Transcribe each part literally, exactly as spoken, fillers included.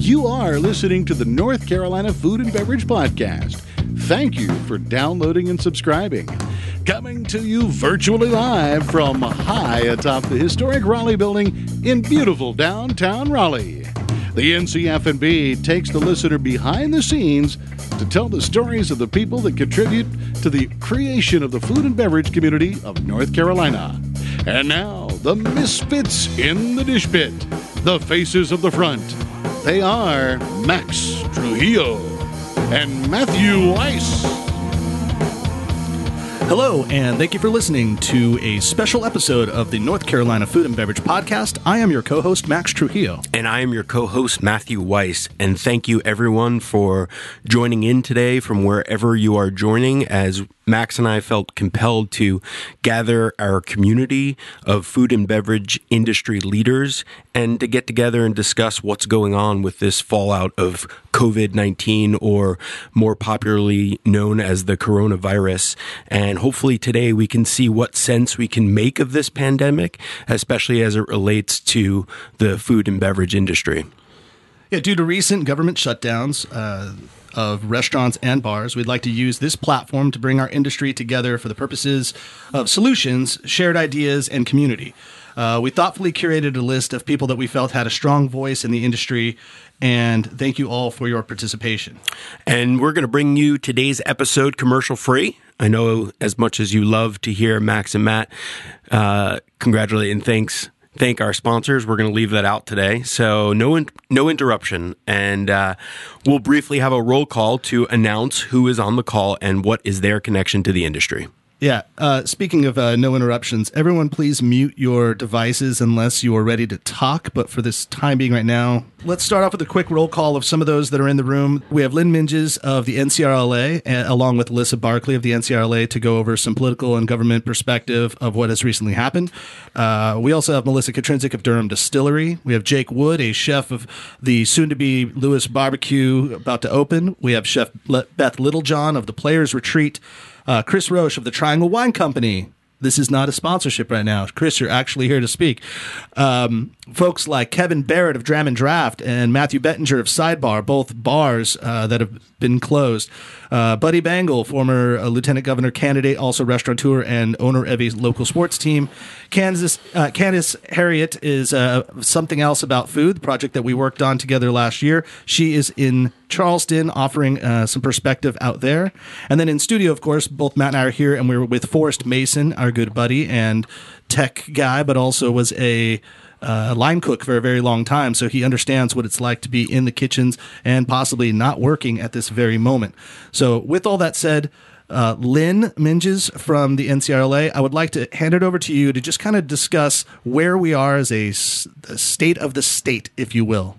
You are listening to the North Carolina Food and Beverage Podcast. Thank you for downloading and subscribing. Coming to you virtually live from high atop the historic Raleigh building in beautiful downtown Raleigh. The N C F and B takes the listener behind the scenes to tell the stories of the people that contribute to the creation of the food and beverage community of North Carolina. And now, the misfits in the dish pit, the faces of the front. They are Max Trujillo and Matthew Weiss. Hello, and thank you for listening to a special episode of the North Carolina Food and Beverage Podcast. I am your co-host, Max Trujillo. And I am your co-host, Matthew Weiss. And thank you, everyone, for joining in today from wherever you are joining, as Max and I felt compelled to gather our community of food and beverage industry leaders and to get together and discuss what's going on with this fallout of covid nineteen, or more popularly known as the coronavirus. And hopefully today we can see what sense we can make of this pandemic, especially as it relates to the food and beverage industry. Yeah, due to recent government shutdowns uh, of restaurants and bars, we'd like to use this platform to bring our industry together for the purposes of solutions, shared ideas, and community. Uh, we thoughtfully curated a list of people that we felt had a strong voice in the industry, and thank you all for your participation. And we're going to bring you today's episode commercial free. I know as much as you love to hear Max and Matt uh, congratulate and thanks thank our sponsors, we're going to leave that out today. So no in, no interruption. And uh, we'll briefly have a roll call to announce who is on the call and what is their connection to the industry. Yeah. Uh, speaking of uh, no interruptions, everyone please mute your devices unless you are ready to talk. But for this time being right now, let's start off with a quick roll call of some of those that are in the room. We have Lynn Minges of the N C R L A, uh, along with Alyssa Barkley of the N C R L A, to go over some political and government perspective of what has recently happened. Uh, we also have Melissa Katrinzik of Durham Distillery. We have Jake Wood, a chef of the soon-to-be Lewis Barbecue about to open. We have Chef Beth Littlejohn of the Players Retreat. Uh, Chris Roche of the Triangle Wine Company. This is not a sponsorship right now. Chris, you're actually here to speak. Um, folks like Kevin Barrett of Dram and Draft and Matthew Bettinger of Sidebar, both bars uh, that have been closed. Uh, Buddy Bangle, former uh, Lieutenant Governor candidate, also restaurateur and owner of a local sports team. Kansas, uh, Candace Harriet is uh, Something Else About Food, the project that we worked on together last year. She is in Charleston offering uh, some perspective out there. And then in studio, of course, both Matt and I are here, and we're with Forrest Mason, our good buddy and tech guy, but also was a uh, line cook for a very long time. So he understands what it's like to be in the kitchens and possibly not working at this very moment. So with all that said, uh, Lynn Minges from the N C R L A, I would like to hand it over to you to just kind of discuss where we are as a, a state of the state, if you will.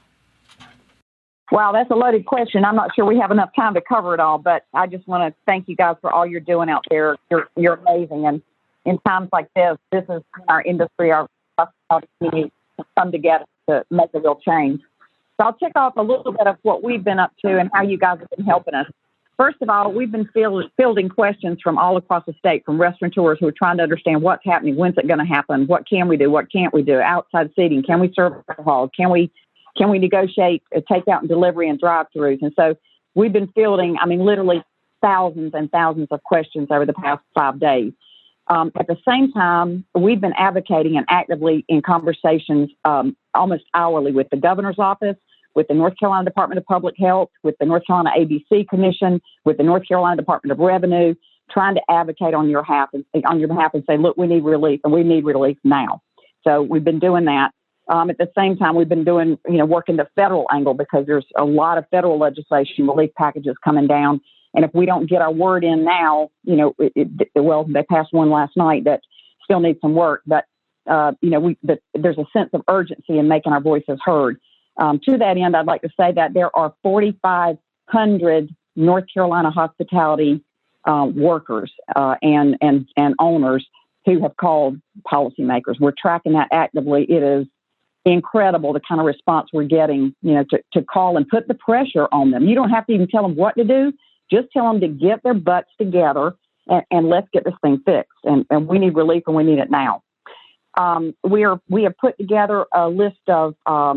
Wow, that's a loaded question. I'm not sure we have enough time to cover it all, but I just want to thank you guys for all you're doing out there. You're you're amazing. And in times like this, this is our industry, our community come together to make a real change. So I'll check off a little bit of what we've been up to and how you guys have been helping us. First of all, we've been field, fielding questions from all across the state, from restaurateurs who are trying to understand what's happening, when's it going to happen, what can we do, what can't we do, outside seating, can we serve alcohol, can we Can we negotiate a takeout and delivery and drive-thrus? And so we've been fielding, I mean, literally thousands and thousands of questions over the past five days. Um, at the same time, we've been advocating and actively in conversations um, almost hourly with the governor's office, with the North Carolina Department of Public Health, with the North Carolina A B C Commission, with the North Carolina Department of Revenue, trying to advocate on your behalf and, on your behalf and say, look, we need relief, and we need relief now. So we've been doing that. Um, at the same time, we've been doing, you know, working the federal angle, because there's a lot of federal legislation, relief packages coming down. And if we don't get our word in now, you know, it, it, well, they passed one last night that still needs some work. But, uh, you know, we, but there's a sense of urgency in making our voices heard. Um, to that end, I'd like to say that there are forty-five hundred North Carolina hospitality uh, workers uh, and, and, and owners who have called policymakers. We're tracking that actively. It is incredible the kind of response we're getting, you know, to, to call and put the pressure on them. You don't have to even tell them what to do. Just tell them to get their butts together and, and let's get this thing fixed. And, and we need relief, and we need it now. Um, we are we have put together a list of um,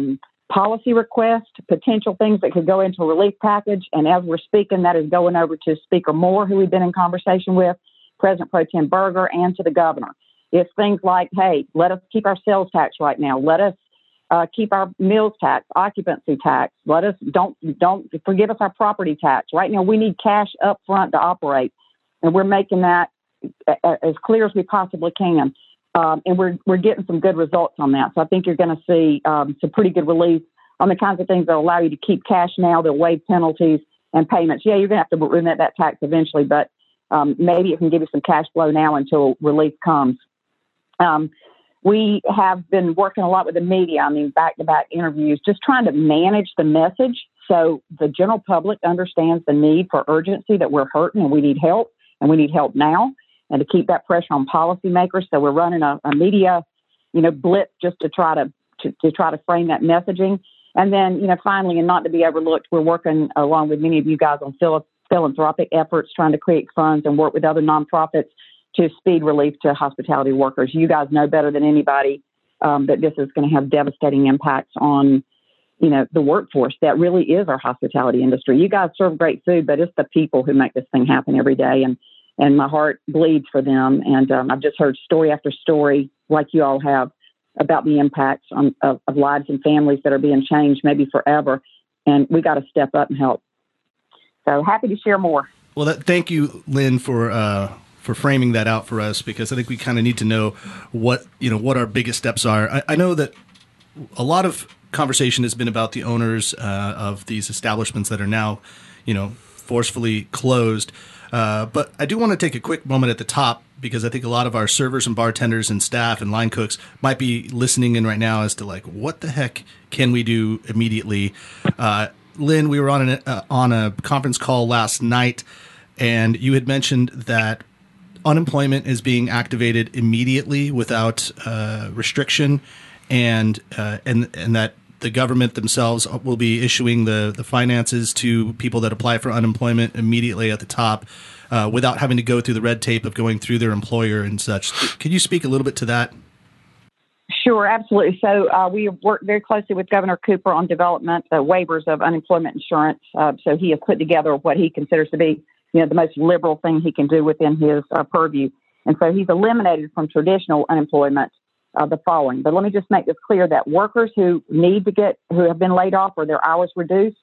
policy requests, potential things that could go into a relief package. And as we're speaking, that is going over to Speaker Moore, who we've been in conversation with, President Pro Tem Berger, and to the governor. It's things like, hey, let us keep our sales tax right now. Let us uh, keep our meals tax, occupancy tax. Let us don't don't forgive us our property tax. Right now, we need cash up front to operate, and we're making that as clear as we possibly can. Um, and we're we're getting some good results on that. So I think you're going to see um, some pretty good relief on the kinds of things that allow you to keep cash now, that waive penalties and payments. Yeah, you're going to have to remit that tax eventually, but um, maybe it can give you some cash flow now until relief comes. Um, we have been working a lot with the media on these back-to-back interviews, just trying to manage the message so the general public understands the need for urgency, that we're hurting and we need help, and we need help now, and to keep that pressure on policymakers. So we're running a, a media, you know, blitz just to try to, to to try to frame that messaging. And then, you know, finally, and not to be overlooked, we're working along with many of you guys on phil- philanthropic efforts, trying to create funds and work with other nonprofits to speed relief to hospitality workers. You guys know better than anybody um, that this is going to have devastating impacts on, you know, the workforce. That really is our hospitality industry. You guys serve great food, but it's the people who make this thing happen every day. And and my heart bleeds for them. And um, I've just heard story after story, like you all have, about the impacts on, of, of lives and families that are being changed, maybe forever. And we got to step up and help. So happy to share more. Well, that, thank you, Lynn, for uh, for framing that out for us, because I think we kind of need to know what, you know, what our biggest steps are. I, I know that a lot of conversation has been about the owners uh, of these establishments that are now, you know, forcefully closed. Uh, but I do want to take a quick moment at the top, because I think a lot of our servers and bartenders and staff and line cooks might be listening in right now as to, like, what the heck can we do immediately? Uh, Lynn, we were on, an, uh, on a conference call last night, and you had mentioned that unemployment is being activated immediately without uh, restriction, and uh, and and that the government themselves will be issuing the, the finances to people that apply for unemployment immediately at the top, uh, without having to go through the red tape of going through their employer and such. Could you speak a little bit to that? Sure, absolutely. So uh, we worked very closely with Governor Cooper on development uh, waivers of unemployment insurance. Uh, so he has put together what he considers to be, you know, the most liberal thing he can do within his uh, purview. And so he's eliminated from traditional unemployment uh, the following. But let me just make this clear, that workers who need to get, who have been laid off or their hours reduced,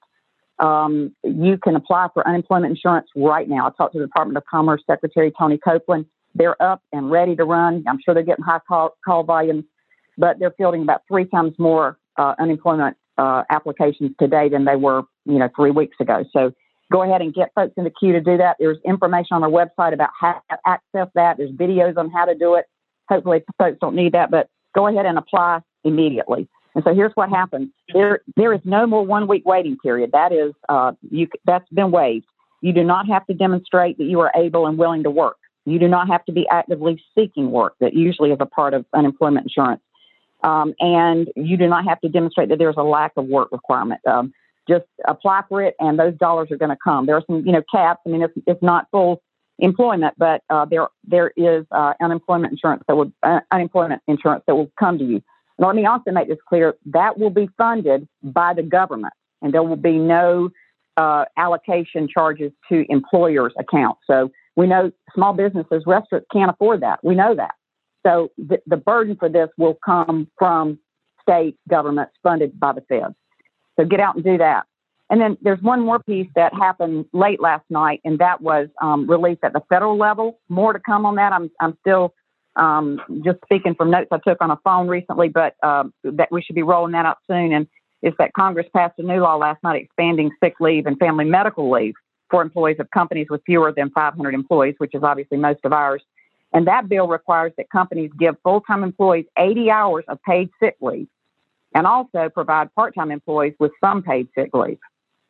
um, you can apply for unemployment insurance right now. I talked to the Department of Commerce Secretary Tony Copeland. They're up and ready to run. I'm sure they're getting high call, call volumes, but they're fielding about three times more uh, unemployment uh, applications today than they were, you know, three weeks ago. So go ahead and get folks in the queue to do that. There's information on our website about how to access that. There's videos on how to do it. Hopefully folks don't need that, but go ahead and apply immediately. And so here's what happens. There, there is no more one-week waiting period. That is, uh, you, that's been waived. You do not have to demonstrate that you are able and willing to work. You do not have to be actively seeking work. That usually is a part of unemployment insurance. Um, and you do not have to demonstrate that there's a lack of work requirement. Um, just apply for it, and those dollars are going to come. There are some, you know, caps. I mean, it's, it's not full employment, but uh, there there is uh, unemployment insurance that would uh, unemployment insurance that will come to you. And let me also make this clear: that will be funded by the government, and there will be no uh, allocation charges to employers' accounts. So we know small businesses, restaurants can't afford that. We know that. So the, the burden for this will come from state governments funded by the feds. So get out and do that. And then there's one more piece that happened late last night, and that was um, released at the federal level. More to come on that. I'm I'm still um, just speaking from notes I took on a phone recently, but uh, that we should be rolling that out soon. And it's that Congress passed a new law last night expanding sick leave and family medical leave for employees of companies with fewer than five hundred employees, which is obviously most of ours. And that bill requires that companies give full-time employees eighty hours of paid sick leave, and also provide part-time employees with some paid sick leave.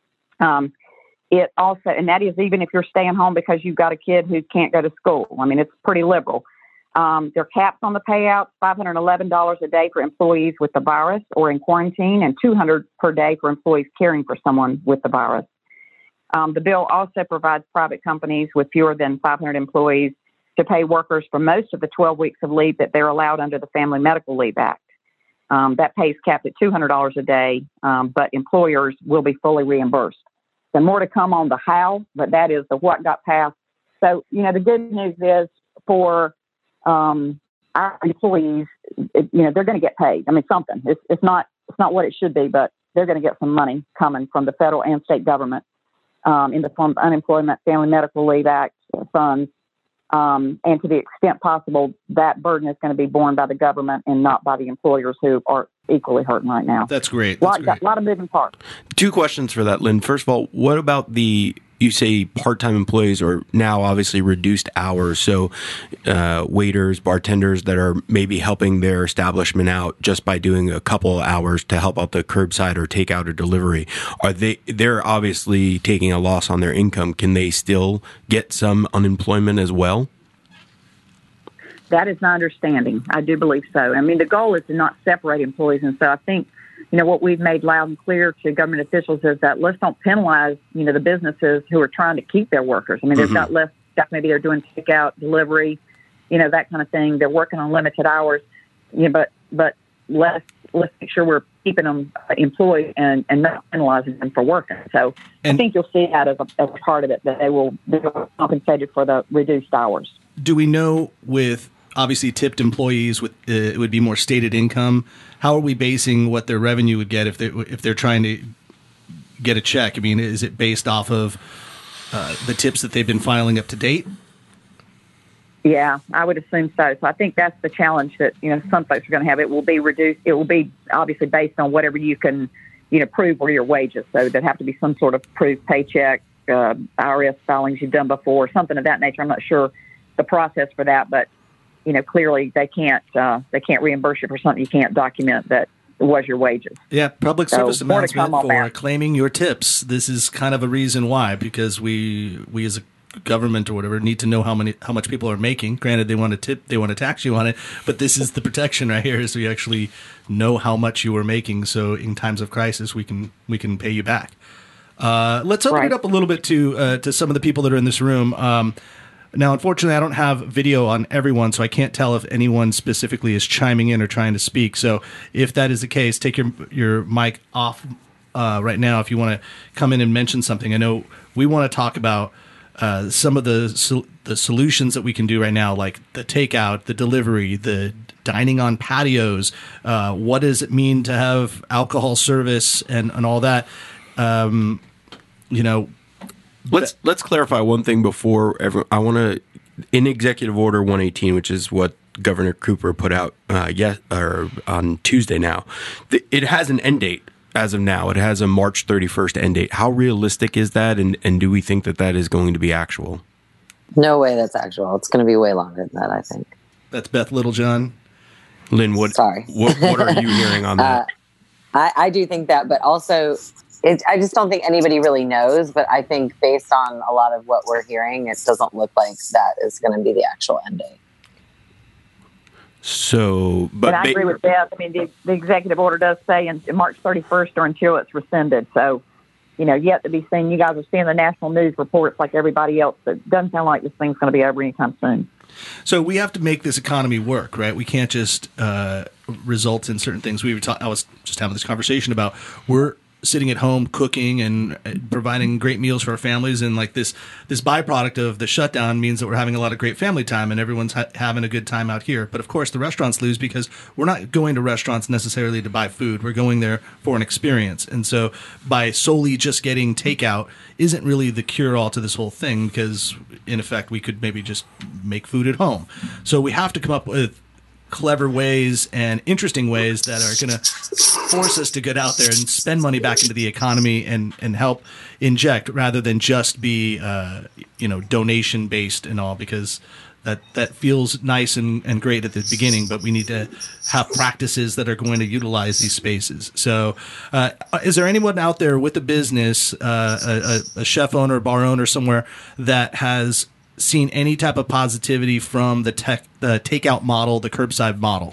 Um, it also, and that is even if you're staying home because you've got a kid who can't go to school. I mean, it's pretty liberal. Um, there are caps on the payouts: five hundred eleven dollars a day for employees with the virus or in quarantine, and two hundred dollars per day for employees caring for someone with the virus. Um, the bill also provides private companies with fewer than five hundred employees to pay workers for most of the twelve weeks of leave that they're allowed under the Family Medical Leave Act. Um, that pay is capped at two hundred dollars a day, um, but employers will be fully reimbursed. So more to come on the how, but that is the what got passed. So, you know, the good news is for um, our employees, it, you know, they're going to get paid. I mean, something. It's, it's not it's not what it should be, but they're going to get some money coming from the federal and state government um, in the form of Unemployment Family Medical Leave Act funds. Um, and to the extent possible, that burden is going to be borne by the government and not by the employers who are equally hurting right now. That's great. A That's lot, great. a lot of moving parts. Two questions for that, Lynn. First of all, what about the, you say part-time employees or now obviously reduced hours, so uh, waiters, bartenders that are maybe helping their establishment out just by doing a couple of hours to help out the curbside or takeout or delivery. Are they, they're obviously taking a loss on their income. Can they still get some unemployment as well? That is my understanding. I do believe so. I mean, the goal is to not separate employees. And so I think, you know, what we've made loud and clear to government officials is that let's don't penalize, you know, the businesses who are trying to keep their workers. I mean, they've Mm-hmm. got less staff. Maybe they're doing takeout, delivery, you know, that kind of thing. They're working on limited hours, you know, but, but let's, let's make sure we're keeping them employed and, and not penalizing them for working. So And- I think you'll see that as a, as a part of it, that they will be compensated for the reduced hours. Do we know with obviously tipped employees with uh, it would be more stated income? How are we basing what their revenue would get if they if they're trying to get a check? I mean, is it based off of uh, the tips that they've been filing up to date? Yeah, I would assume so. So I think that's the challenge that, you know, some folks are going to have. It will be reduced. It will be obviously based on whatever you can, you know, prove were your wages. So there'd have to be some sort of proof paycheck, uh, I R S filings you've done before, something of that nature. I'm not sure the process for that, but you know, clearly they can't uh, they can't reimburse you for something you can't document that was your wages. Yeah, public So, service more to announcement come on for that. claiming your tips. This is kind of a reason why, because we we as a government or whatever need to know how many how much people are making. Granted, they want to tip, they want to tax you on it, but this is the protection right here, is we actually know how much you are making. So in times of crisis, we can we can pay you back. Uh, let's open Right. it up a little bit to uh, to some of the people that are in this room. Um, Now, unfortunately, I don't have video on everyone, so I can't tell if anyone specifically is chiming in or trying to speak. So if that is the case, take your your mic off uh, right now if you want to come in and mention something. I know we want to talk about uh, some of the sol- the solutions that we can do right now, like the takeout, the delivery, the dining on patios. Uh, what does it mean to have alcohol service and, and all that? Um, you know, Let's let's clarify one thing before ever. I want to, in Executive Order one eighteen, which is what Governor Cooper put out uh, yes, or on Tuesday now, th- it has an end date as of now. It has a March thirty-first end date. How realistic is that, and, and do we think that that is going to be actual? No way that's actual. It's going to be way longer than that, I think. that's Beth Littlejohn. Lynn, what, Sorry. what, what are you hearing on that? Uh, I, I do think that, but also it, I just don't think anybody really knows. But I think based on a lot of what we're hearing, it doesn't look like that is going to be the actual end date. So, but And I ba- agree with Beth. I mean, the, the executive order does say in, in March thirty-first or until it's rescinded. So, you know, yet to be seen. You guys are seeing the national news reports like everybody else. But it doesn't sound like this thing's going to be over anytime soon. So we have to make this economy work, right? We can't just uh, result in certain things. We were ta- I was just having this conversation about we're sitting at home cooking and uh, providing great meals for our families, and like this this byproduct of the shutdown means that we're having a lot of great family time and everyone's ha- having a good time out here. But of course, the restaurants lose because we're not going to restaurants necessarily to buy food. We're going there for an experience, and so by solely just getting takeout isn't really the cure-all to this whole thing, because in effect we could maybe just make food at home. So we have to come up with clever ways and interesting ways that are going to force us to get out there and spend money back into the economy and, and help inject, rather than just be, uh, you know, donation based and all, because that, that feels nice and, and great at the beginning, but we need to have practices that are going to utilize these spaces. So, uh, is there anyone out there with a business, uh, a, a chef owner, bar owner somewhere that has seen any type of positivity from the tech, the takeout model, the curbside model?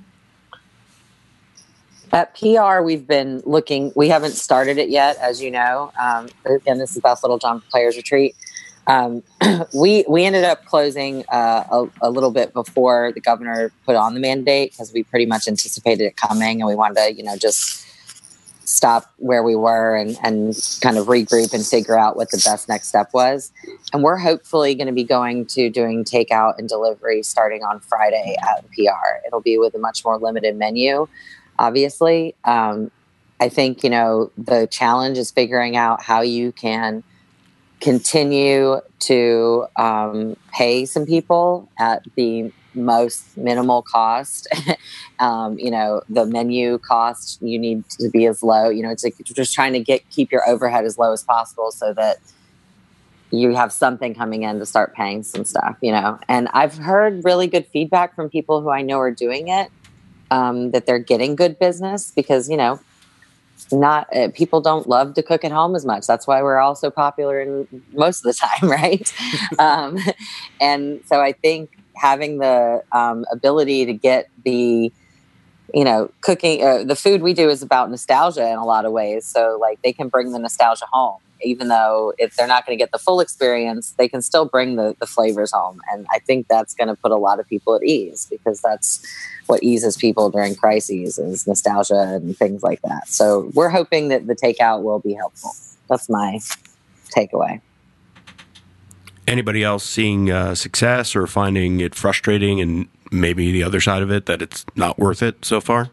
At P R, we've been looking. We haven't started it yet, as you know. Um, again, this is Beth Littlejohn Players Retreat. Um, we we ended up closing uh, a, a little bit before the governor put on the mandate because we pretty much anticipated it coming, and we wanted to, you know, just stop where we were and, and kind of regroup and figure out what the best next step was. And we're hopefully going to be going to doing takeout and delivery starting on Friday at N P R. It'll be with a much more limited menu, obviously. Um, I think, you know, the challenge is figuring out how you can continue to um, pay some people at the most minimal cost. um, you know, the menu cost, you need to be as low, you know, it's like just trying to get, keep your overhead as low as possible so that you have something coming in to start paying some stuff, you know. And I've heard really good feedback from people who I know are doing it, um, that they're getting good business because, you know, not uh, people don't love to cook at home as much. That's why we're all so popular in most of the time, right? um, and so I think having the um, ability to get the, you know, cooking, uh, the food we do is about nostalgia in a lot of ways. So like they can bring the nostalgia home, even though if they're not going to get the full experience, they can still bring the, the flavors home. And I think that's going to put a lot of people at ease because that's what eases people during crises is nostalgia and things like that. So we're hoping that the takeout will be helpful. That's my takeaway. Anybody else seeing uh, success or finding it frustrating and maybe the other side of it, that it's not worth it so far?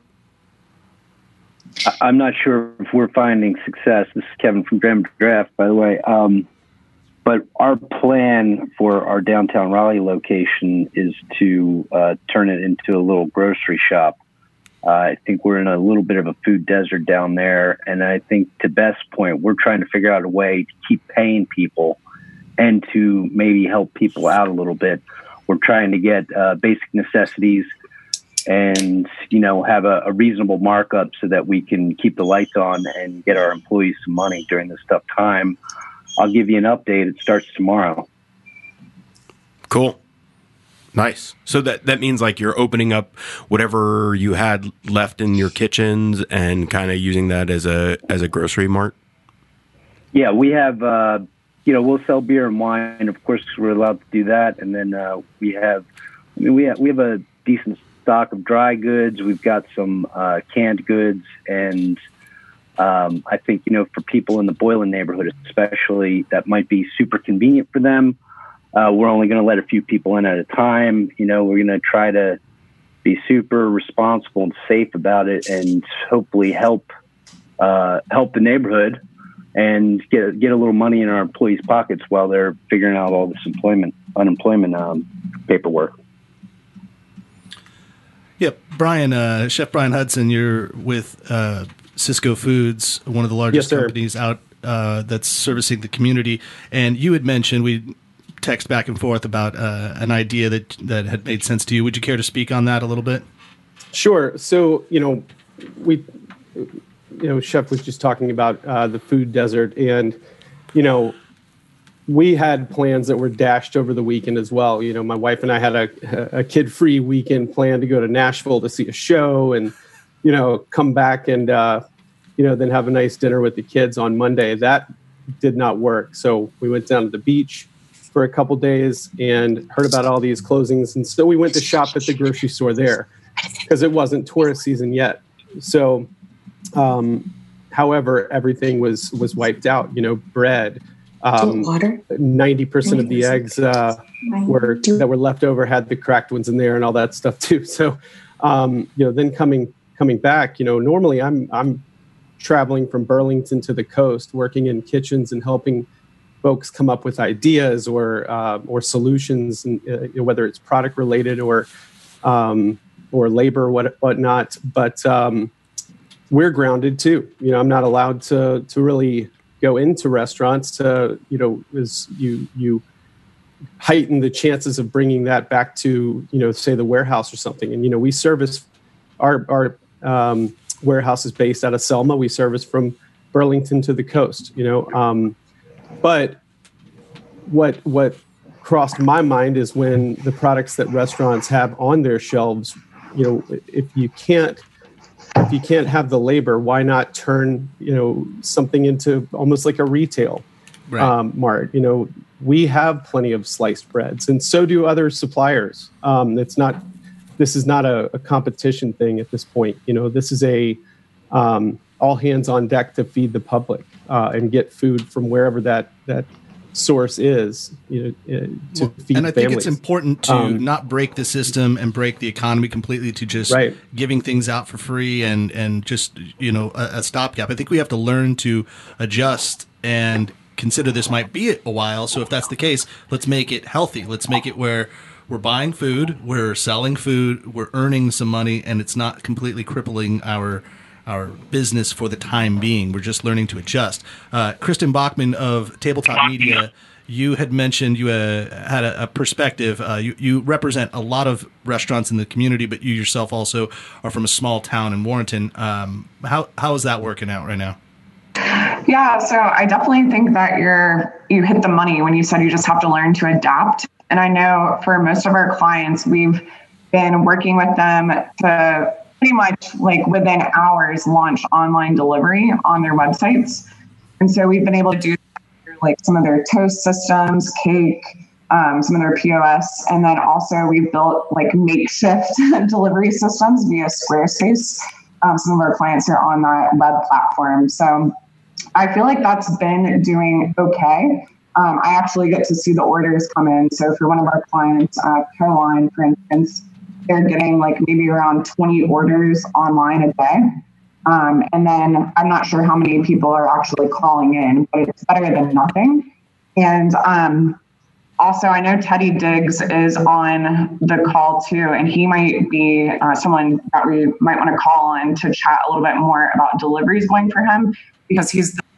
I'm not sure if we're finding success. This is Kevin from Graham Draft, by the way. Um, but our plan for our downtown Raleigh location is to uh, turn it into a little grocery shop. Uh, I think we're in a little bit of a food desert down there. And I think to Beth's point, we're trying to figure out a way to keep paying people and to maybe help people out a little bit. We're trying to get uh, basic necessities and, you know, have a, a reasonable markup so that we can keep the lights on and get our employees some money during this tough time. I'll give you an update. It starts tomorrow. Cool. Nice. So that, that means like you're opening up whatever you had left in your kitchens and kind of using that as a, as a grocery mart. Yeah, we have, uh, you know, we'll sell beer and wine. Of course, we're allowed to do that. And then uh, we have, I mean, we have, we have a decent stock of dry goods. We've got some uh, canned goods. And um, I think, you know, for people in the Boylan neighborhood, especially, that might be super convenient for them. Uh, we're only going to let a few people in at a time. You know, we're going to try to be super responsible and safe about it and hopefully help uh, help the neighborhood and get get a little money in our employees' pockets while they're figuring out all this employment, unemployment um, paperwork. Yep. Brian, uh, Chef Brian Hudson, you're with uh, Cisco Foods, one of the largest yes, companies out uh, that's servicing the community. And you had mentioned, we text back and forth about uh, an idea that, that had made sense to you. Would you care to speak on that a little bit? Sure. So, you know, we... you know, Chef was just talking about uh, the food desert, and, you know, we had plans that were dashed over the weekend as well. You know, my wife and I had a, a kid-free weekend plan to go to Nashville to see a show and, you know, come back and, uh, you know, then have a nice dinner with the kids on Monday. That did not work. So we went down to the beach for a couple days and heard about all these closings. And so we went to shop at the grocery store there because it wasn't tourist season yet. So, Um, however, everything was, was wiped out, you know, bread, um, ninety percent of the eggs, uh, were, that were left over had the cracked ones in there and all that stuff too. So, um, you know, then coming, coming back, you know, normally I'm, I'm traveling from Burlington to the coast, working in kitchens and helping folks come up with ideas or, uh, or solutions, and uh, you know, whether it's product related or, um, or labor, what, whatnot. But, um, we're grounded too. You know, I'm not allowed to to really go into restaurants to, you know, as you you heighten the chances of bringing that back to, you know, say the warehouse or something. And, you know, we service our our um, warehouse is based out of Selma. We service from Burlington to the coast, you know. Um, but what what crossed my mind is when the products that restaurants have on their shelves, you know, if you can't If you can't have the labor, why not turn, you know, something into almost like a retail? right. um, Mart. You know, we have plenty of sliced breads, and so do other suppliers. Um, it's not. This is not a, a competition thing at this point. You know, this is a um, all hands on deck to feed the public uh, and get food from wherever that that source is. You know, uh, to well, feed and I families. think it's important to Um, not break the system and break the economy completely to just Right. giving things out for free and and just you know a, a stopgap. I think we have to learn to adjust and consider this might be a while. So if that's the case, let's make it healthy. Let's make it where we're buying food, we're selling food, we're earning some money, and it's not completely crippling our our business for the time being. We're just learning to adjust. Uh, Kristen Bachman of Tabletop Media, you had mentioned you uh, had a, a perspective. Uh, you, you represent a lot of restaurants in the community, but you yourself also are from a small town in Warrenton. Um, how how is that working out right now? Yeah, so I definitely think that you're you hit the money when you said you just have to learn to adapt. And I know for most of our clients, we've been working with them to pretty much like within hours launch online delivery on their websites. And so we've been able to do like some of their toast systems, cake, um, some of their P O S, and then also we've built like makeshift delivery systems via Squarespace. Um, some of our clients are on that web platform. So I feel like that's been doing okay. Um, I actually get to see the orders come in. So for one of our clients, uh, Caroline, for instance, they're getting like maybe around twenty orders online a day. Um, and then I'm not sure how many people are actually calling in, but it's better than nothing. And um, also, I know Teddy Diggs is on the call too, and he might be uh, someone that we might want to call on to chat a little bit more about deliveries going for him, because he's the,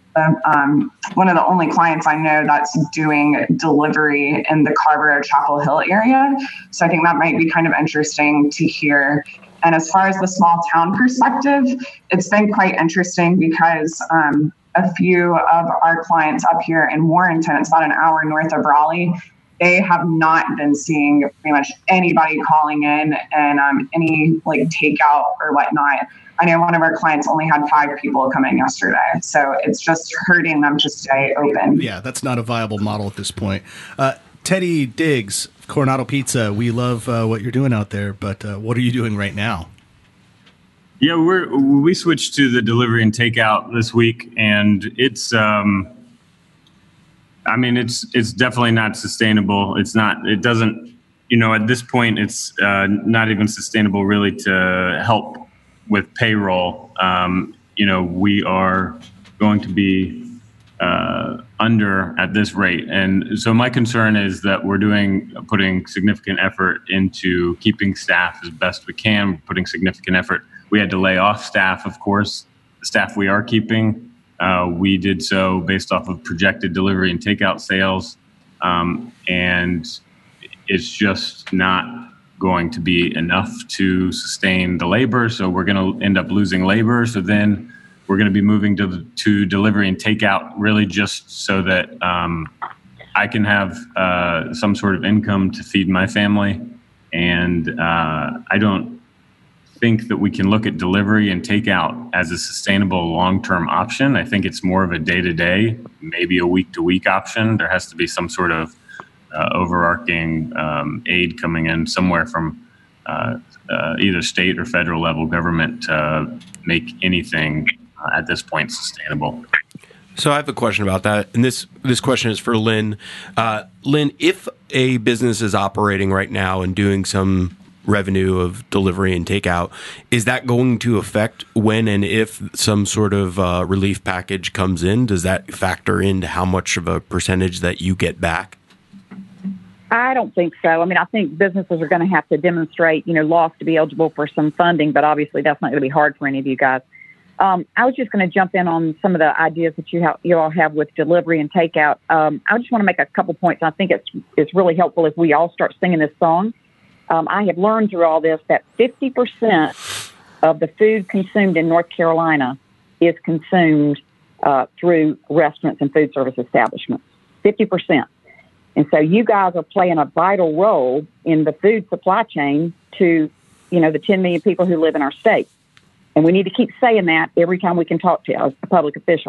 um, one of the only clients I know that's doing delivery in the Carrboro Chapel Hill area. So I think that might be kind of interesting to hear. And as far as the small town perspective, it's been quite interesting because um, a few of our clients up here in Warrenton, it's about an hour north of Raleigh, they have not been seeing pretty much anybody calling in and um, any like takeout or whatnot. I know one of our clients only had five people come in yesterday. So it's just hurting them to stay open. Yeah, that's not a viable model at this point. Uh, Teddy Diggs, Coronado Pizza, we love uh, what you're doing out there, but uh, what are you doing right now? Yeah, we're we switched to the delivery and takeout this week, and it's um, I mean it's it's definitely not sustainable. It's not. It doesn't. You know, at this point, it's uh, not even sustainable really to help with payroll. Um, you know, we are going to be uh, under at this rate, and so my concern is that we're doing putting significant effort into keeping staff as best we can. Putting significant effort. We had to lay off staff, of course. The staff we are keeping, uh, we did so based off of projected delivery and takeout sales. Um, and it's just not going to be enough to sustain the labor. So we're going to end up losing labor. So then we're going to be moving to, to delivery and takeout really just so that um, I can have uh, some sort of income to feed my family. And uh, I don't think that we can look at delivery and takeout as a sustainable long-term option. I think it's more of a day-to-day, maybe a week-to-week option. There has to be some sort of uh, overarching um, aid coming in somewhere from uh, uh, either state or federal level government to make anything uh, at this point sustainable. So I have a question about that, and this this question is for Lynn. Uh, Lynn, if a business is operating right now and doing some revenue of delivery and takeout, is that going to affect when and if some sort of uh, relief package comes in? Does that factor into how much of a percentage that you get back? I don't think so. I mean, I think businesses are going to have to demonstrate, you know, loss to be eligible for some funding, but obviously that's not going to be hard for any of you guys. Um, I was just going to jump in on some of the ideas that you ha- you all have with delivery and takeout. Um, I just want to make a couple points. I think it's it's really helpful if we all start singing this song. Um, I have learned through all this that fifty percent of the food consumed in North Carolina is consumed uh, through restaurants and food service establishments, fifty percent. And so you guys are playing a vital role in the food supply chain to, you know, the ten million people who live in our state. And we need to keep saying that every time we can talk to a public official.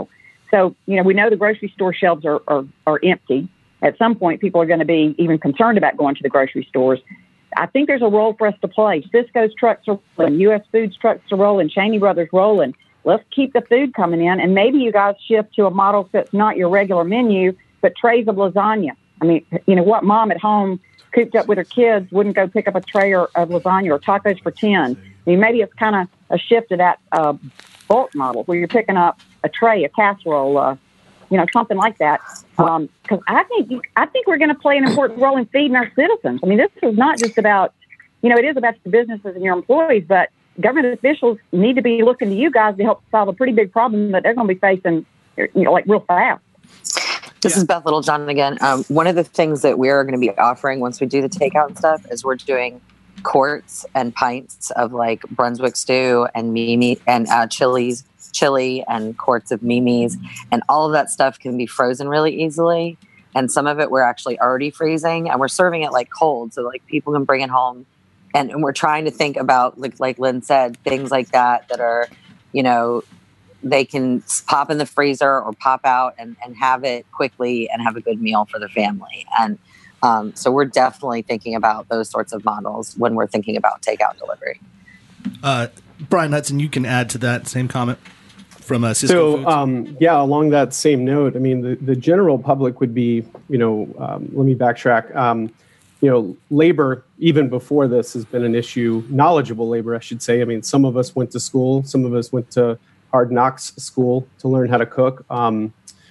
So, you know, we know the grocery store shelves are, are, are empty. At some point, people are going to be even concerned about going to the grocery stores. I think there's a role for us to play. Cisco's trucks are rolling, U S Foods trucks are rolling, Cheney Brothers rolling. Let's keep the food coming in, and maybe you guys shift to a model that's not your regular menu, but trays of lasagna. I mean, you know, what mom at home cooped up with her kids wouldn't go pick up a tray or, of lasagna or tacos for ten? I mean, maybe it's kind of a shift to that uh, bulk model where you're picking up a tray, a casserole, uh, you know, something like that. Because um, I think I think we're going to play an important role in feeding our citizens. I mean, this is not just about, you know, it is about the businesses and your employees, but government officials need to be looking to you guys to help solve a pretty big problem that they're going to be facing, you know, like real fast. This yeah. is Beth Littlejohn again. Um, one of the things that we're going to be offering once we do the takeout and stuff is we're doing quarts and pints of like Brunswick stew and Mimi and uh, chilies, chili and quarts of Mimi's, and all of that stuff can be frozen really easily. And some of it we're actually already freezing, and we're serving it like cold, so like people can bring it home. And, and we're trying to think about, like, like Lynn said, things like that that are, you know, they can pop in the freezer or pop out and, and have it quickly and have a good meal for the family. And um, so we're definitely thinking about those sorts of models when we're thinking about takeout delivery. Uh, Brian Hudson, you can add to that same comment from uh, Cisco So, Foods. um, yeah, along that same note, I mean, the, the general public would be, you know, um, let me backtrack. Um, you know, labor, even before this, has been an issue. Knowledgeable labor, I should say. I mean, some of us went to school. Some of us went to hard knocks school to learn how to cook. Um,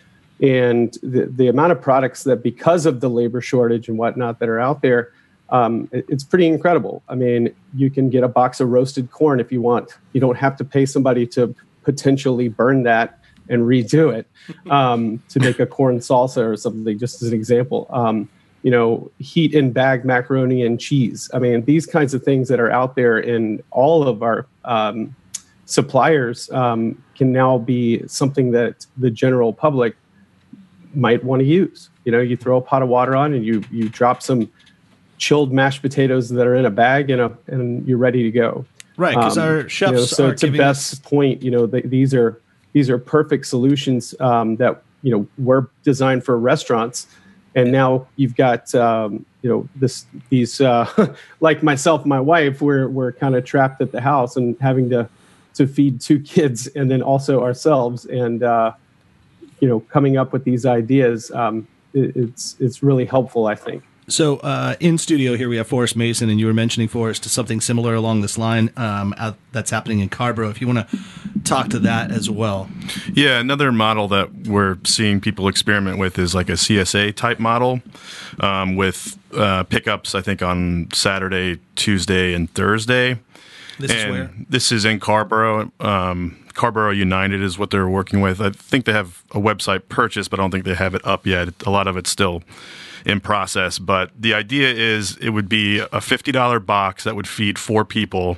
and the, the amount of products that, because of the labor shortage and whatnot that are out there, um, it, it's pretty incredible. I mean, you can get a box of roasted corn if you want. You don't have to pay somebody to potentially burn that and redo it um, to make a corn salsa or something, just as an example. Um, you know, heat and bag macaroni and cheese. I mean, these kinds of things that are out there in all of our um, suppliers um, can now be something that the general public might want to use. You know, you throw a pot of water on and you you drop some chilled mashed potatoes that are in a bag and, a, and you're ready to go. Right, because um, our chefs you know, so are to giving Beth's us... point, you know, th- these are these are perfect solutions um, that, you know, were designed for restaurants. And now you've got, um, you know, this, these, uh, like myself, my wife, we're, we're kind of trapped at the house and having to, to feed two kids and then also ourselves. And, uh, you know, coming up with these ideas, um, it, it's, it's really helpful, I think. So uh, in studio here we have Forrest Mason, and you were mentioning, Forrest, to something similar along this line um, out, that's happening in Carrboro. If you want to talk to that as well. Yeah, another model that we're seeing people experiment with is like a C S A type model um, with uh, pickups, I think, on Saturday, Tuesday, and Thursday. This and is where? This is in Carrboro. Um, Carrboro United is what they're working with. I think they have a website purchased, but I don't think they have it up yet. A lot of it's still in process. But the idea is it would be a fifty dollars box that would feed four people.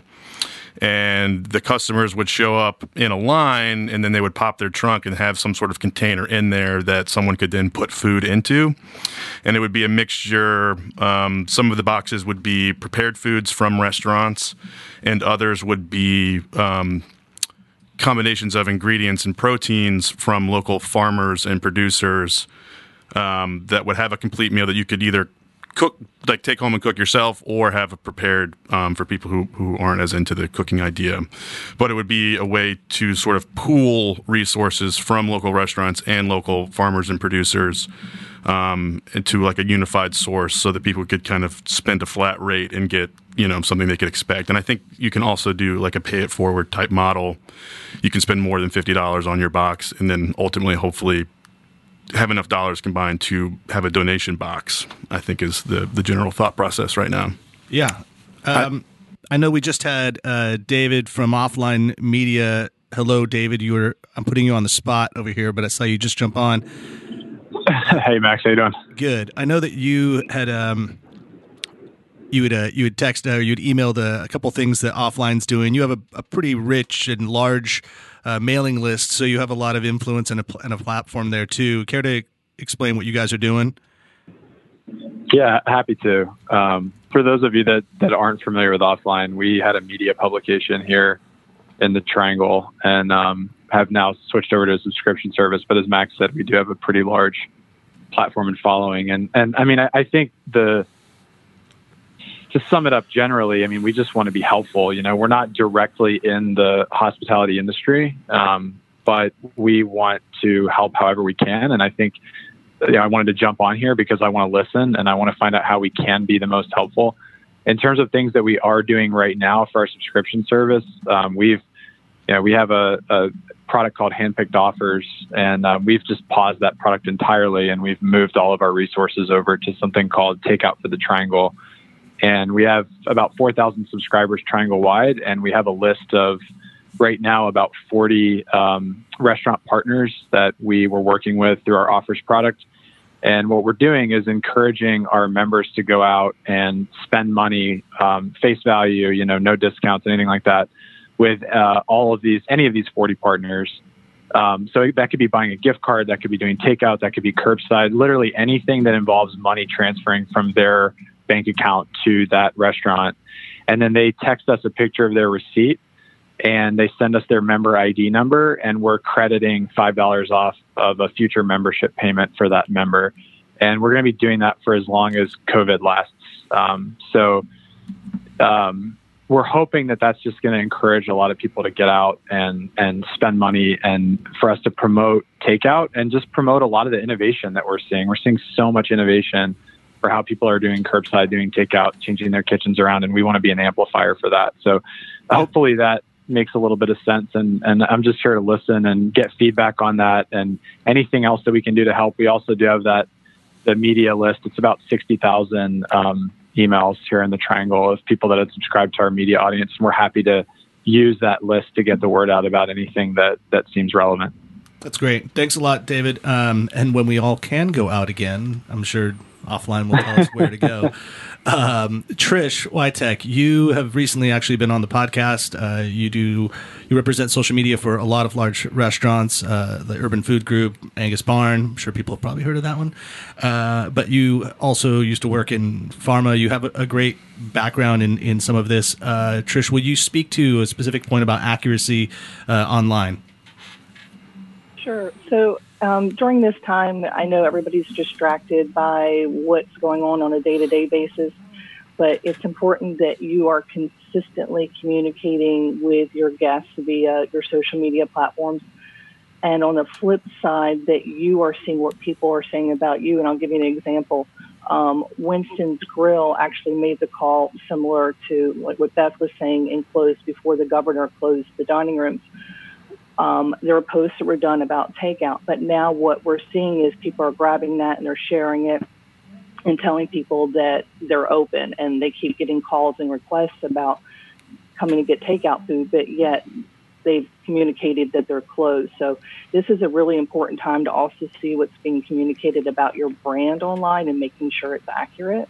And the customers would show up in a line, and then they would pop their trunk and have some sort of container in there that someone could then put food into. And it would be a mixture. Um, some of the boxes would be prepared foods from restaurants, and others would be um, combinations of ingredients and proteins from local farmers and producers um, that would have a complete meal that you could either cook, like take home and cook yourself, or have it prepared um, for people who, who aren't as into the cooking idea. But it would be a way to sort of pool resources from local restaurants and local farmers and producers um, into like a unified source, so that people could kind of spend a flat rate and get, you know, something they could expect. And I think you can also do like a pay it forward type model. You can spend more than fifty dollars on your box, and then ultimately, hopefully, have enough dollars combined to have a donation box, I think is the, the general thought process right now. Yeah. Um, I, I know we just had uh, David from Offline Media. Hello, David. You were I'm putting you on the spot over here, but I saw you just jump on. Hey, Max. How you doing? Good. I know that you had um, you would uh, you would text or uh, you'd emailed a, a couple things that Offline's doing. You have a, a pretty rich and large Uh, mailing list, so you have a lot of influence and a, and a platform there too. Care to explain what you guys are doing? Yeah, happy to. Um, for those of you that, that aren't familiar with Offline, we had a media publication here in the Triangle, and um, have now switched over to a subscription service. But as Max said, we do have a pretty large platform and following. And, and I mean, I, I think the, to sum it up generally, I mean, we just want to be helpful. You know, we're not directly in the hospitality industry, um, but we want to help however we can. And I think, you know, I wanted to jump on here because I want to listen and I want to find out how we can be the most helpful. In terms of things that we are doing right now for our subscription service, um, we've, you know, we have a, a product called Handpicked Offers, and uh, we've just paused that product entirely, and we've moved all of our resources over to something called Takeout for the Triangle. And we have about four thousand subscribers Triangle wide, and we have a list of right now about forty um, restaurant partners that we were working with through our Offers product. And what we're doing is encouraging our members to go out and spend money, um, face value, you know, no discounts, anything like that, with uh, all of these, any of these forty partners. Um, so that could be buying a gift card, that could be doing takeout, that could be curbside, literally anything that involves money transferring from their bank account to that restaurant. And then they text us a picture of their receipt, and they send us their member I D number, and we're crediting five dollars off of a future membership payment for that member. And we're going to be doing that for as long as COVID lasts. Um, so um, we're hoping that that's just going to encourage a lot of people to get out and, and spend money, and for us to promote takeout and just promote a lot of the innovation that we're seeing. We're seeing so much innovation for how people are doing curbside, doing takeout, changing their kitchens around, and we want to be an amplifier for that. So hopefully that makes a little bit of sense, and, and I'm just here to listen and get feedback on that, and anything else that we can do to help. We also do have that, the media list. It's about sixty thousand um, emails here in the Triangle of people that have subscribed to our media audience, and we're happy to use that list to get the word out about anything that, that seems relevant. That's great. Thanks a lot, David. Um, and when we all can go out again, I'm sure offline will tell us where to go. Um, Trish Witek, you have recently actually been on the podcast. Uh, you do you represent social media for a lot of large restaurants, uh, the Urban Food Group, Angus Barn. I'm sure people have probably heard of that one. Uh, but you also used to work in pharma. You have a, a great background in, in some of this. Uh, Trish, will you speak to a specific point about accuracy uh, online? Sure. So um, during this time, I know everybody's distracted by what's going on on a day-to-day basis, but it's important that you are consistently communicating with your guests via your social media platforms. And on the flip side, that you are seeing what people are saying about you. And I'll give you an example. Um, Winston's Grill actually made the call similar to like what Beth was saying and closed before the governor closed the dining rooms. Um, there were posts that were done about takeout, but now what we're seeing is people are grabbing that and they're sharing it and telling people that they're open, and they keep getting calls and requests about coming to get takeout food, but yet they've communicated that they're closed. So this is a really important time to also see what's being communicated about your brand online and making sure it's accurate.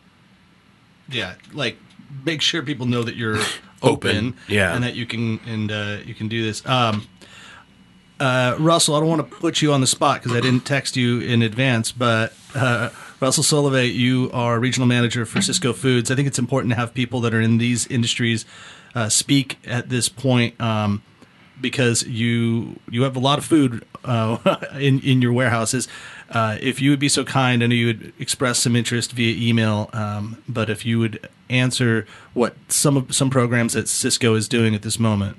Yeah, like make sure people know that you're open, yeah, and that you can and uh, you can do this. Um, uh, Russell, I don't want to put you on the spot because I didn't text you in advance, but uh, Russell Solovey, you are regional manager for Sysco Foods. I think it's important to have people that are in these industries uh, speak at this point um, because you you have a lot of food uh, in in your warehouses. Uh, if you would be so kind, I know you would express some interest via email, um, but if you would answer what some of some programs that Sysco is doing at this moment.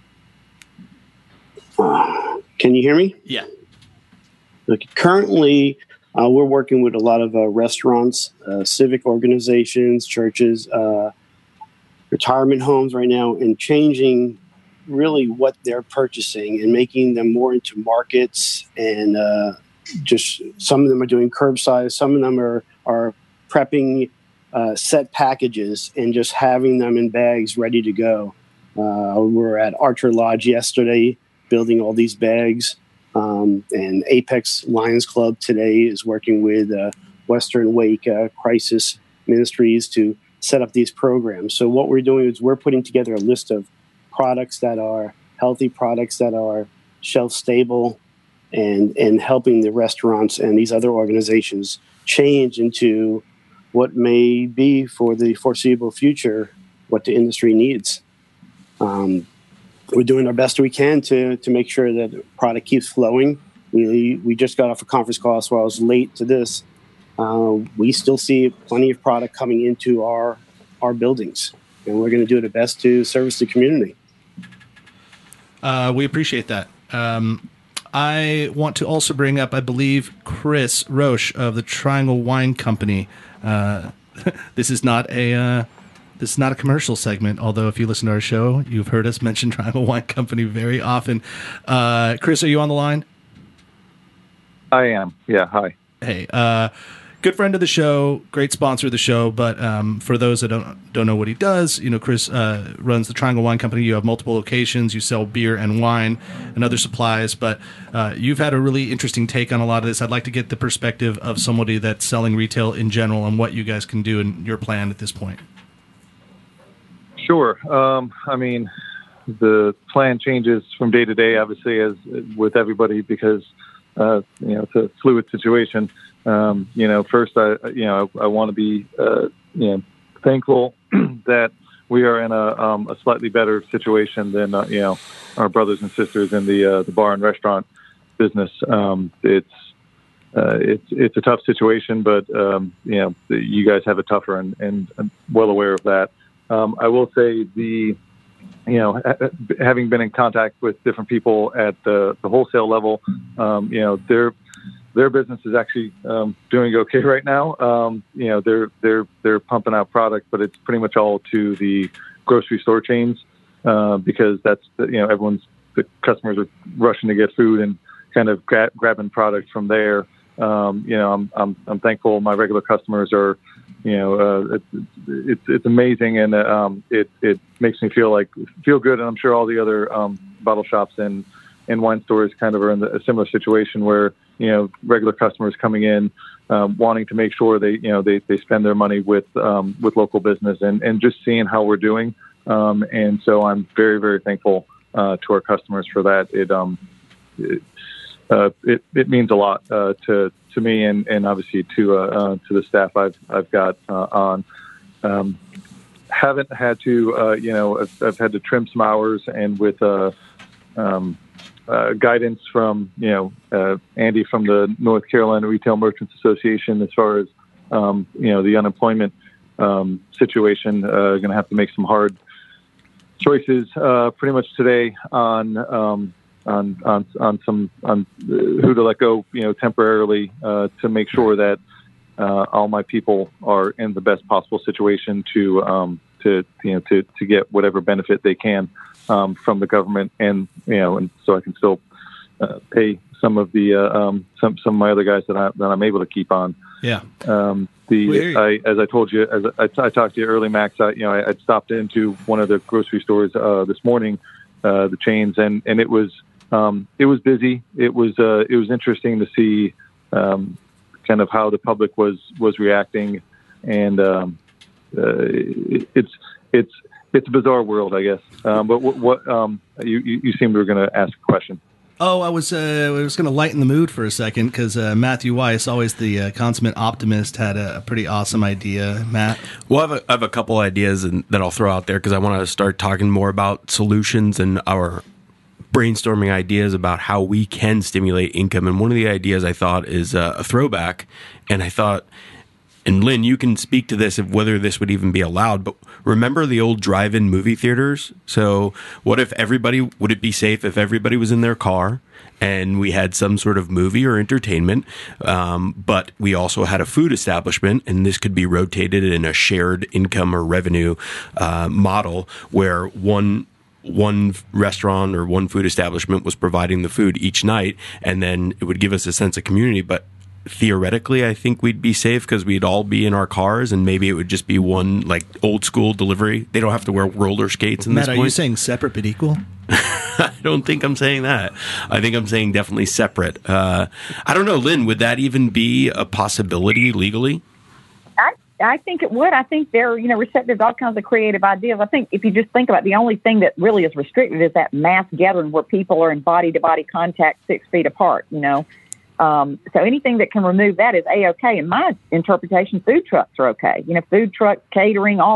Uh, can you hear me? Yeah. Look, currently, uh, we're working with a lot of uh, restaurants, uh, civic organizations, churches, uh, retirement homes right now, and changing really what they're purchasing and making them more into markets. And uh, just some of them are doing curbside, some of them are are prepping uh, set packages and just having them in bags ready to go. Uh, we were at Archer Lodge yesterday, building all these bags. Um, and Apex Lions Club today is working with uh, Western Wake uh, Crisis Ministries to set up these programs. So what we're doing is we're putting together a list of products that are healthy, products that are shelf stable, and, and helping the restaurants and these other organizations change into what may be for the foreseeable future, what the industry needs. Um, we're doing our best we can to to make sure that the product keeps flowing. We we just got off a conference call, so I was late to this. Uh, we still see plenty of product coming into our our buildings, and we're going to do the best to service the community. Uh, we appreciate that. Um, I want to also bring up, I believe, Chris Roche of the Triangle Wine Company. Uh, this is not a uh, this is not a commercial segment, although if you listen to our show, you've heard us mention Triangle Wine Company very often. Uh, Chris, are you on the line? I am. Yeah. Hi. Hey. Uh, Good friend of the show, great sponsor of the show. But um, for those that don't don't know what he does, you know, Chris uh, runs the Triangle Wine Company. You have multiple locations. You sell beer and wine and other supplies. But uh, you've had a really interesting take on a lot of this. I'd like to get the perspective of somebody that's selling retail in general and what you guys can do in your plan at this point. Sure. Um, I mean, the plan changes from day to day, obviously, as with everybody, because uh, you know it's a fluid situation. Um, you know, first, I, you know, I, I want to be, uh, you know, thankful that we are in a, um, a slightly better situation than, uh, you know, our brothers and sisters in the, uh, the bar and restaurant business. Um, it's, uh, it's, it's a tough situation, but, um, you know, you guys have it tougher, and, and I'm well aware of that. Um, I will say the, you know, having been in contact with different people at the, the wholesale level, um, you know, they're, their business is actually um, doing okay right now. Um, you know, they're they're they're pumping out product, but it's pretty much all to the grocery store chains uh, because that's the, you know everyone's the customers are rushing to get food and kind of gra- grabbing product from there. Um, you know, I'm I'm I'm thankful my regular customers are, you know, uh, it's, it's it's amazing, and uh, um, it it makes me feel like feel good, and I'm sure all the other um, bottle shops and and wine stores kind of are in the, a similar situation where, you know, regular customers coming in, um, wanting to make sure they, you know, they, they spend their money with, um, with local business, and, and just seeing how we're doing. Um, and so I'm very, very thankful, uh, to our customers for that. It, um, it, uh, it, it means a lot, uh, to, to me and, and obviously to, uh, uh, to the staff I've, I've got, uh, on, um, haven't had to, uh, you know, I've, I've had to trim some hours, and with, uh, um, Uh, guidance from, you know, uh, Andy from the North Carolina Retail Merchants Association as far as, um, you know, the unemployment um, situation. Uh, going to have to make some hard choices uh, pretty much today on um, on on on some on who to let go, you know, temporarily uh, to make sure that uh, all my people are in the best possible situation to um, to you know to to get whatever benefit they can. Um, from the government, and you know, and so I can still uh, pay some of the uh, um, some some of my other guys that I that I'm able to keep on. Yeah. Um, the I, as I told you, as I, I talked to you early, Max. I, you know, I, I stopped into one of the grocery stores uh, this morning, uh, the chains, and and it was um, it was busy. It was uh, it was interesting to see um, kind of how the public was was reacting, and um, uh, it, it's it's. It's a bizarre world, I guess. Um, but what, what um, you, you, you seemed we were going to ask a question. Oh, I was uh, I was going to lighten the mood for a second because uh, Matthew Weiss, always the uh, consummate optimist, had a, a pretty awesome idea. Matt? Well, I have a, I have a couple ideas and, that I'll throw out there because I want to start talking more about solutions and our brainstorming ideas about how we can stimulate income. And one of the ideas I thought is uh, a throwback, and I thought... And Lynn, you can speak to this, of whether this would even be allowed, but remember the old drive-in movie theaters? So what if everybody, would it be safe if everybody was in their car and we had some sort of movie or entertainment, um, but we also had a food establishment, and this could be rotated in a shared income or revenue uh, model where one one restaurant or one food establishment was providing the food each night, and then it would give us a sense of community, but theoretically, I think we'd be safe because we'd all be in our cars, and maybe it would just be one like old school delivery. They don't have to wear roller skates in Matt, this are point. you saying separate but equal? I don't think I'm saying that. I think I'm saying definitely separate. Uh, I don't know, Lynn, would that even be a possibility legally? I, I think it would. I think they're, you know, receptive to all kinds of creative ideas. I think if you just think about it, the only thing that really is restricted is that mass gathering where people are in body-to-body contact six feet apart, you know. Um, so anything that can remove that is A-okay. In my interpretation, food trucks are okay. You know, food trucks, catering, all that,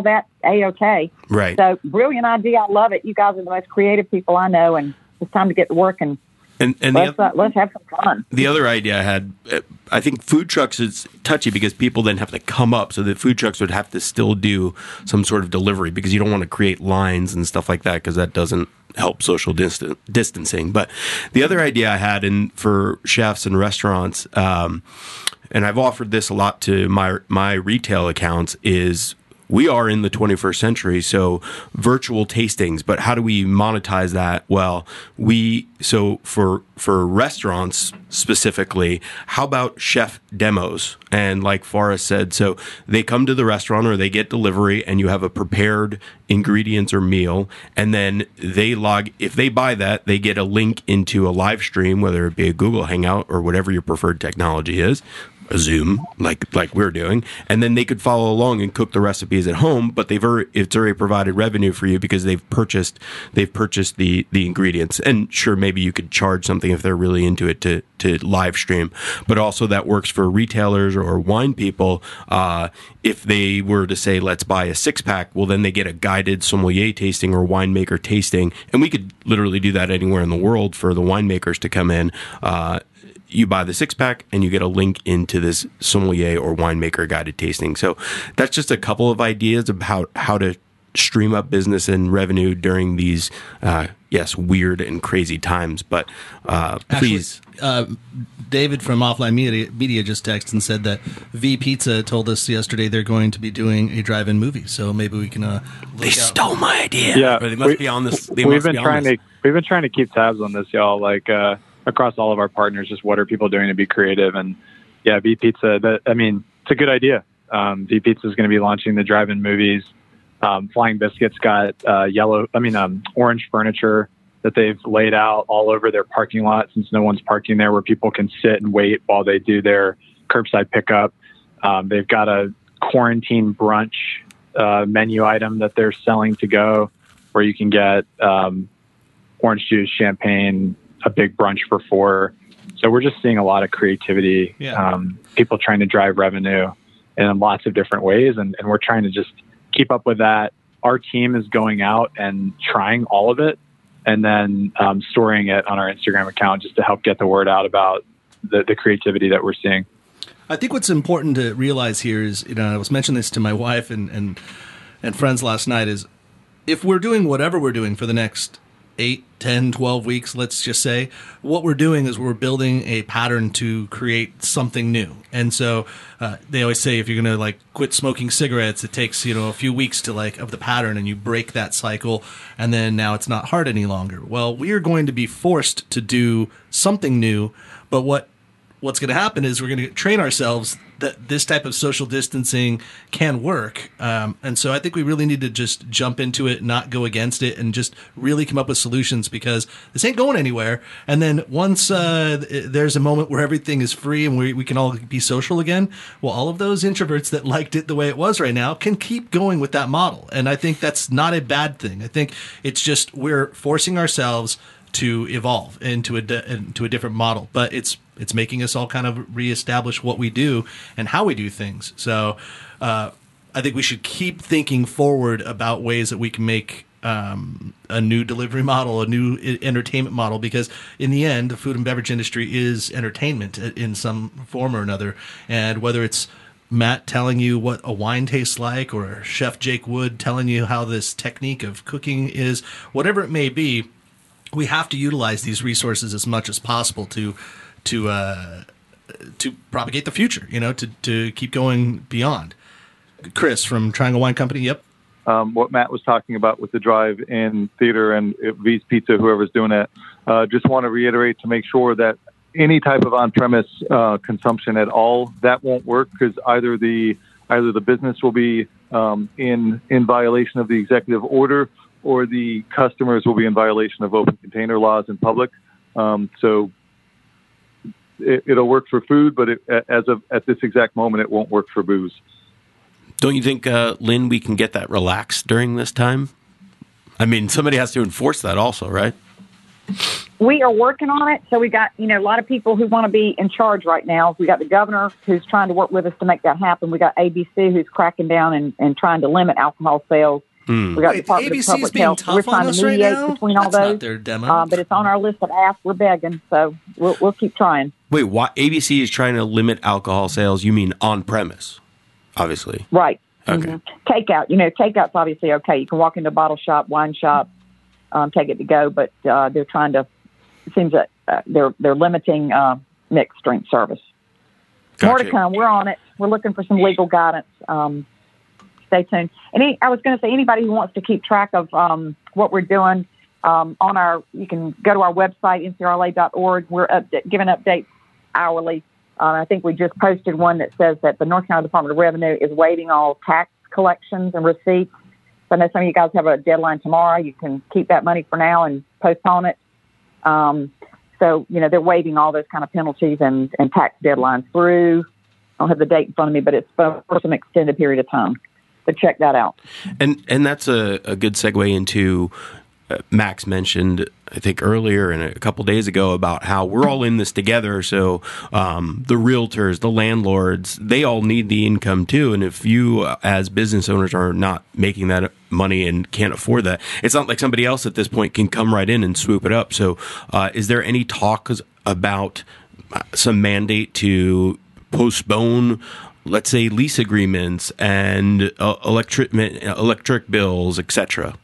A-okay. Right. So brilliant idea. I love it. You guys are the most creative people I know, and it's time to get to work and And, and let's, the, uh, let's have some fun. the other idea I had, uh, I think food trucks is touchy because people then have to come up. So the food trucks would have to still do some sort of delivery because you don't want to create lines and stuff like that because that doesn't help social distan- distancing. But the other idea I had in for chefs and restaurants, um, and I've offered this a lot to my my retail accounts, is we are in the twenty-first century, so virtual tastings, but how do we monetize that? Well, we, so for, for restaurants specifically, how about chef demos? And like Forrest said, so they come to the restaurant or they get delivery and you have a prepared ingredients or meal, and then they log, if they buy that, they get a link into a live stream, whether it be a Google Hangout or whatever your preferred technology is, a Zoom, like like we're doing, and then they could follow along and cook the recipes at home. But they've already, it's already provided revenue for you because they've purchased they've purchased the the ingredients. And sure, maybe you could charge something if they're really into it to to live stream. But also that works for retailers or wine people. Uh, if they were to say, let's buy a six pack, well, then they get a guided sommelier tasting or winemaker tasting, and we could literally do that anywhere in the world for the winemakers to come in. Uh, You buy the six pack and you get a link into this sommelier or winemaker guided tasting. So that's just a couple of ideas of how, how to stream up business and revenue during these, uh, yes, weird and crazy times. But uh, please. Actually, uh, David from Offline Media, Media just texted and said that V Pizza told us yesterday they're going to be doing a drive-in movie. So maybe we can. Uh, look they out. stole my idea. Yeah, or they must we, be on this. They we've must been be on trying this. to we've been trying to keep tabs on this, y'all. Like. Uh, across all of our partners, just what are people doing to be creative? And yeah, V Pizza, that, I mean, it's a good idea. Um, V Pizza is going to be launching the drive-in movies. Um, Flying Biscuits got uh, yellow, I mean, um, orange furniture that they've laid out all over their parking lot since no one's parking there, where people can sit and wait while they do their curbside pickup. Um, they've got a quarantine brunch uh, menu item that they're selling to go, where you can get um, orange juice, champagne, a big brunch for four. So we're just seeing a lot of creativity, yeah. um, people trying to drive revenue in lots of different ways. And, and we're trying to just keep up with that. Our team is going out and trying all of it and then um, storing it on our Instagram account just to help get the word out about the, the creativity that we're seeing. I think what's important to realize here is, you know, I was mentioning this to my wife and, and, and friends last night, is if we're doing whatever we're doing for the next eight, ten, twelve weeks, let's just say, what we're doing is we're building a pattern to create something new. And so uh, they always say if you're going to like quit smoking cigarettes, it takes, you know, a few weeks to like of the pattern, and you break that cycle, and then now it's not hard any longer. Well, we are going to be forced to do something new, but what what's going to happen is we're going to train ourselves that this type of social distancing can work. Um, and so I think we really need to just jump into it, not go against it, and just really come up with solutions, because this ain't going anywhere. And then once uh, there's a moment where everything is free and we, we can all be social again, well, all of those introverts that liked it the way it was right now can keep going with that model. And I think that's not a bad thing. I think it's just we're forcing ourselves to evolve into a, into a different model, but it's it's making us all kind of reestablish what we do and how we do things. So uh, I think we should keep thinking forward about ways that we can make um, a new delivery model, a new entertainment model, because in the end, the food and beverage industry is entertainment in some form or another. And whether it's Matt telling you what a wine tastes like, or Chef Jake Wood telling you how this technique of cooking is, whatever it may be, we have to utilize these resources as much as possible to to uh, to propagate the future, you know, to, to keep going beyond. Chris from Triangle Wine Company, yep. Um, what Matt was talking about with the drive-in theater and V's Pizza, whoever's doing it, uh, just want to reiterate to make sure that any type of on-premise uh, consumption at all, that won't work, because either the either the business will be um, in in violation of the executive order, or the customers will be in violation of open container laws in public. Um, so it, it'll work for food, but it, as of at this exact moment, it won't work for booze. Don't you think, uh, Lynn, we can get that relaxed during this time? I mean, somebody has to enforce that also, right? we are working on it. So we got, you know, a lot of people who want to be in charge right now. We got the governor who's trying to work with us to make that happen. We got A B C who's cracking down and, and trying to limit alcohol sales. Hmm. We got Wait, Department A B C's of Public being Health. tough We're trying on us to right mediate now? between all That's not those. their demo. Uh, but it's on our list of asks. We're begging, so we'll we'll keep trying. Wait, why A B C is trying to limit alcohol sales? You mean on premise, obviously. Right. Okay. Mm-hmm. Takeout. You know, takeout's obviously okay. You can walk into a bottle shop, wine shop, um, take it to go, but uh, they're trying to. It seems that uh, they're they're limiting uh, mixed drink service. Gotcha. More to come. We're on it. We're looking for some legal guidance. Um, stay tuned. And any, I was going to say, anybody who wants to keep track of um, what we're doing um, on our, you can go to our website, N C R L A dot org. We're up, giving updates hourly. Uh, I think we just posted one that says that the North Carolina Department of Revenue is waiving all tax collections and receipts. So I know some of you guys have a deadline tomorrow. You can keep that money for now and postpone it. Um, so, you know, they're waiving all those kind of penalties and, and tax deadlines through, I don't have the date in front of me, but it's for some extended period of time. So check that out. And and that's a, a good segue into uh, Max mentioned, I think earlier and a couple days ago, about how we're all in this together. So um, the realtors, the landlords, they all need the income too. And if you uh, as business owners are not making that money and can't afford that, it's not like somebody else at this point can come right in and swoop it up. So uh, is there any talk about some mandate to postpone, let's say, lease agreements and uh, electric electric bills, et cetera?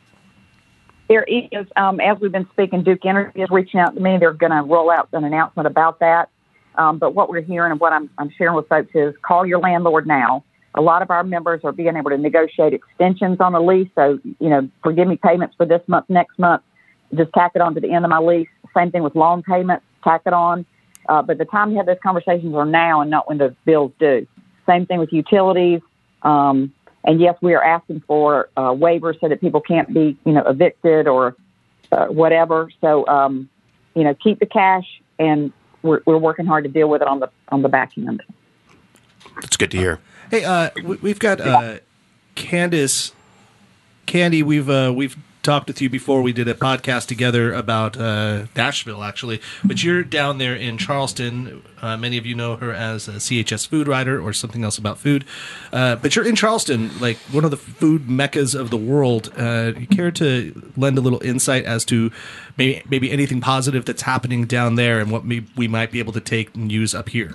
There is, um, as we've been speaking, Duke Energy is reaching out to me. They're going to roll out an announcement about that. Um, but what we're hearing and what I'm, I'm sharing with folks is call your landlord now. A lot of our members are being able to negotiate extensions on a lease. So, you know, forgive me payments for this month, next month, just tack it on to the end of my lease. Same thing with loan payments, tack it on. Uh, but the time to have those conversations are now and not when the bills due. Same thing with utilities. Um, and yes, we are asking for uh, waivers so that people can't be, you know, evicted or uh, whatever. So, um, you know, keep the cash, and we're, we're working hard to deal with it on the on the back end. That's good to hear. Hey, uh, we- we've got uh, Candace, Candy. We've uh, we've talked with you before. We did a podcast together about uh, Nashville, actually. But you're down there in Charleston. Uh, many of you know her as a C H S food writer or something else about food. Uh, but you're in Charleston, like one of the food meccas of the world. Uh, you care to lend a little insight as to maybe maybe anything positive that's happening down there and what may, we might be able to take and use up here?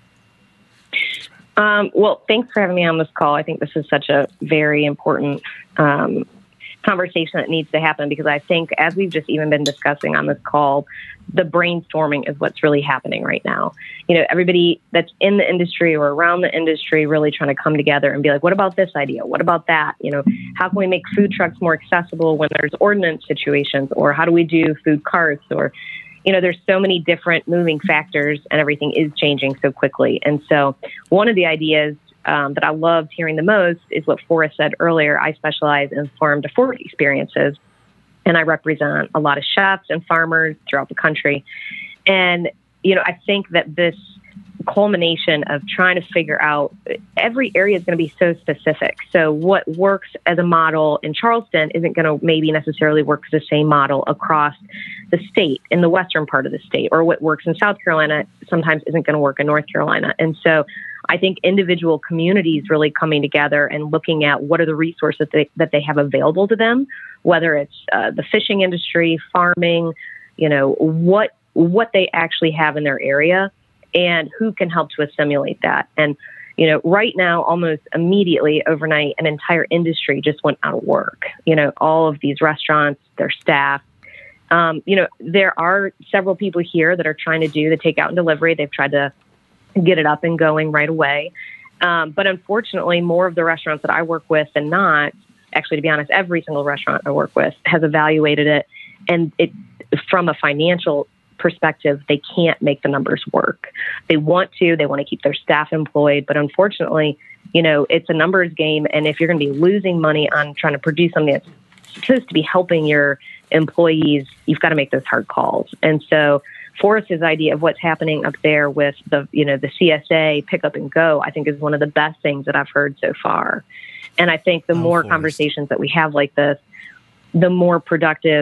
Um, well, thanks for having me on this call. I think this is such a very important um, conversation that needs to happen, because I think, as we've just even been discussing on this call, the brainstorming is what's really happening right now. You know, everybody that's in the industry or around the industry really trying to come together and be like, what about this idea? What about that? You know, how can we make food trucks more accessible when there's ordinance situations? Or how do we do food carts? Or, you know, there's so many different moving factors, and everything is changing so quickly. And so one of the ideas um, that I loved hearing the most is what Forrest said earlier. I specialize in farm to fork experiences, and I represent a lot of chefs and farmers throughout the country. And, you know, I think that this culmination of trying to figure out, every area is going to be so specific. So what works as a model in Charleston isn't going to maybe necessarily work as the same model across the state, in the western part of the state, or what works in South Carolina sometimes isn't going to work in North Carolina. And so I think individual communities really coming together and looking at what are the resources that they, that they have available to them, whether it's uh, the fishing industry, farming, you know, what what they actually have in their area, and who can help to assimilate that. And, you know, right now, almost immediately overnight, an entire industry just went out of work. You know, all of these restaurants, their staff. Um, you know, there are several people here that are trying to do the takeout and delivery. They've tried to get it up and going right away. Um, but unfortunately, more of the restaurants that I work with than not, actually, to be honest, every single restaurant I work with has evaluated it. And it, from a financial perspective, they can't make the numbers work. They want to, they want to keep their staff employed. But unfortunately, you know, it's a numbers game. And if you're going to be losing money on trying to produce something that's supposed to be helping your employees, you've got to make those hard calls. And so Forrest's idea of what's happening up there with the, you know, the C S A pick up and go, I think is one of the best things that I've heard so far. And I think the Oh, more Forrest. conversations that we have like this, the more productive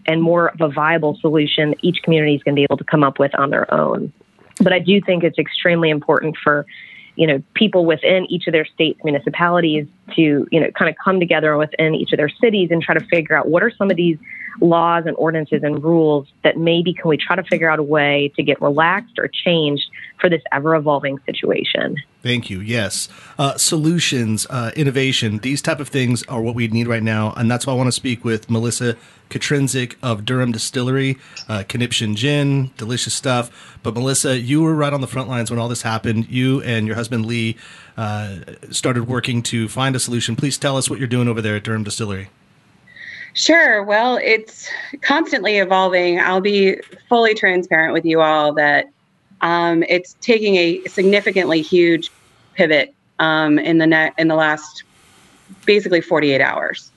and more of a viable solution that each community is going to be able to come up with on their own. But I do think it's extremely important for, you know, people within each of their states, municipalities to, you know, kind of come together within each of their cities and try to figure out what are some of these laws and ordinances and rules that maybe can we try to figure out a way to get relaxed or changed for this ever-evolving situation. Thank you. Yes. Uh, solutions, uh, innovation, these type of things are what we need right now. And that's why I want to speak with Melissa Katrinzik of Durham Distillery, uh, Conniption Gin, delicious stuff. But Melissa, you were right on the front lines when all this happened. You and your husband, Lee, uh, started working to find a solution. Please tell us what you're doing over there at Durham Distillery. Sure. Well, it's constantly evolving. I'll be fully transparent with you all that um, it's taking a significantly huge pivot um, in the net in the last basically forty-eight hours.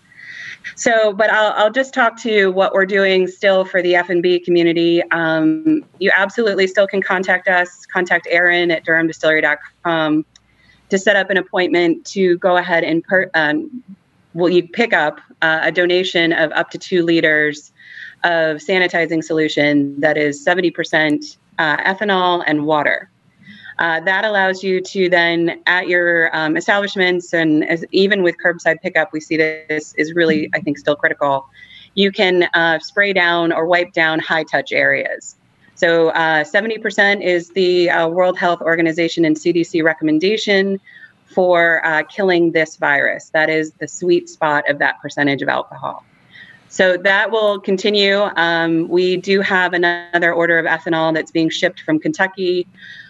So, but I'll, I'll just talk to what we're doing still for the F and B community. Um, you absolutely still can contact us. Contact Aaron at durham distillery dot com to set up an appointment to go ahead and per, um, well, you pick up uh, a donation of up to two liters of sanitizing solution that is seventy percent uh, ethanol and water. Uh, that allows you to then, at your um, establishments, and as, even with curbside pickup, we see this is really, I think, still critical. You can uh, spray down or wipe down high-touch areas. So uh, seventy percent is the uh, World Health Organization and C D C recommendation for uh, killing this virus. That is the sweet spot of that percentage of alcohol. So that will continue. Um, we do have another order of ethanol that's being shipped from Kentucky.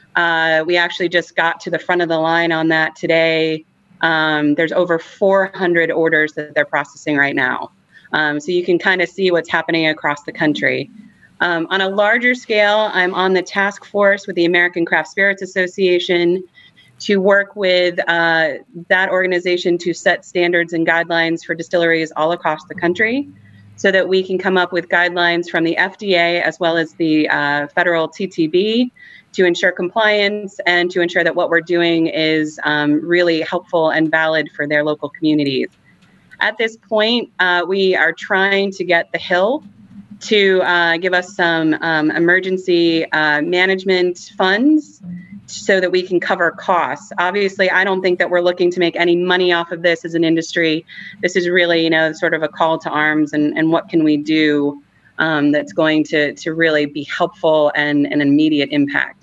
Uh, we actually just got to the front of the line on that today. Um, there's over four hundred orders that they're processing right now. Um, so you can kind of see what's happening across the country. Um, on a larger scale, I'm on the task force with the American Craft Spirits Association to work with uh, that organization to set standards and guidelines for distilleries all across the country so that we can come up with guidelines from the F D A as well as the uh, federal T T B to ensure compliance and to ensure that what we're doing is um, really helpful and valid for their local communities. At this point, uh, we are trying to get the Hill to uh, give us some um, emergency uh, management funds so that we can cover costs. Obviously, I don't think that we're looking to make any money off of this as an industry. This is really, you know, sort of a call to arms and, and what can we do um, that's going to, to really be helpful and an immediate impact.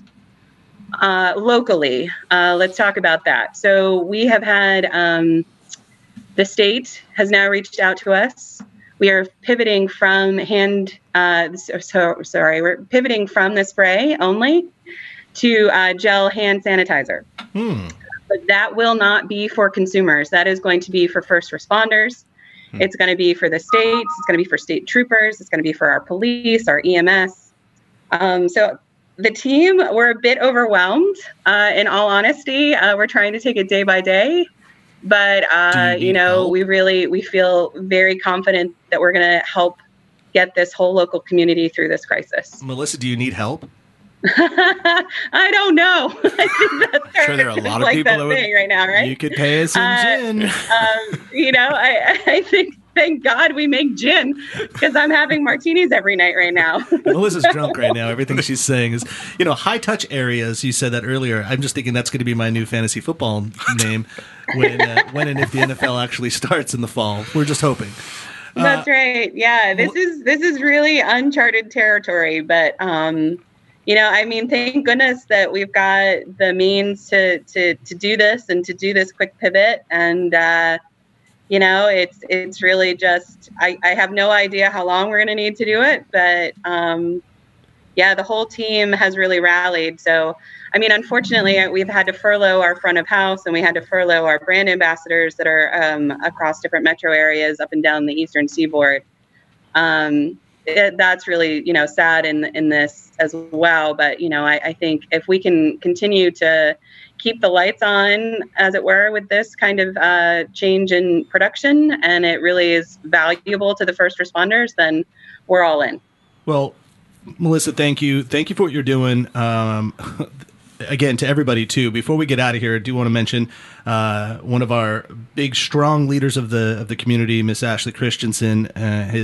Uh, locally, uh, let's talk about that. So we have had, um, the state has now reached out to us. We are pivoting from hand, uh, so, so sorry, we're pivoting from the spray only to uh, gel hand sanitizer. Hmm. But that will not be for consumers. That is going to be for first responders. Hmm. It's going to be for the states. It's going to be for state troopers. It's going to be for our police, our E M S. Um, so the team, we're a bit overwhelmed. Uh, in all honesty, uh, we're trying to take it day by day. But, uh, you, you know, help? we really, we feel very confident that we're going to help get this whole local community through this crisis. Melissa, do you need help? I don't know. I think that's I'm sure there are a lot of like people that that would, thing right now, right? You could pay us in uh, gin. um, you know, I, I think, thank God we make gin because I'm having martinis every night right now. Melissa's drunk right now. Everything she's saying is, you know, high touch areas. You said that earlier. I'm just thinking that's going to be my new fantasy football name when, uh, when and if the N F L actually starts in the fall. We're just hoping. That's uh, right. Yeah, this is this is really uncharted territory, but. Um, You know, I mean, thank goodness that we've got the means to to to do this and to do this quick pivot. And uh, you know, it's it's really just I, I have no idea how long we're going to need to do it, but um, yeah, the whole team has really rallied. So, I mean, unfortunately, we've had to furlough our front of house and we had to furlough our brand ambassadors that are um, across different metro areas up and down the eastern seaboard. Um, It, that's really, you know, sad in in this as well. But, you know, I, I think if we can continue to keep the lights on, as it were, with this kind of uh, change in production, and it really is valuable to the first responders, then we're all in. Well, Melissa, thank you. Thank you for what you're doing. Um, again, to everybody, too. Before we get out of here, I do want to mention uh, one of our big, strong leaders of the of the community, Miss Ashley Christensen, uh, his